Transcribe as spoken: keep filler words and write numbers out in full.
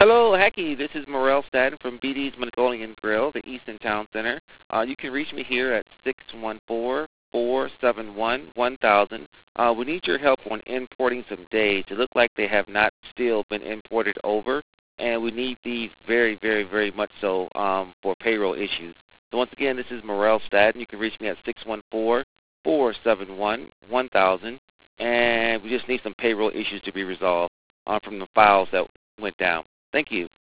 Hello, Hacky. This is Morel Staten from B D's Mongolian Grill, the Easton Town Center. Uh, you can reach me here at six one four, four seven one, one thousand. Uh, we need your help on importing some days. It look like they have not still been imported over, and we need these very, very, very much so um, for payroll issues. So once again, this is Morel Staten. You can reach me at six one four, four seven one, one thousand, and we just need some payroll issues to be resolved uh, from the files that went down. Thank you.